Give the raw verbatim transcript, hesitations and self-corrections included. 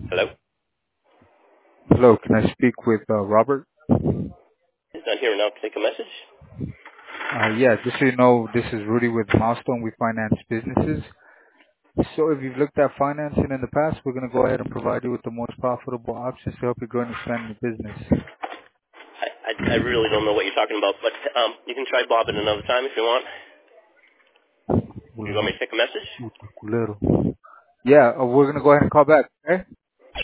Hello? Hello, can I speak with uh, Robert? He's not here now. Take a message. Uh, yeah, just so you know, this is Rudy with Milestone. We finance businesses. So if you've looked at financing in the past, we're going to go ahead and provide you with the most profitable options to help you grow and expand your business. I, I, I really don't know what you're talking about, but um, you can try Bob at another time if you want. You want me Culero. to take a message? Puta culero. Yeah, uh, we're going to go ahead and call back, okay?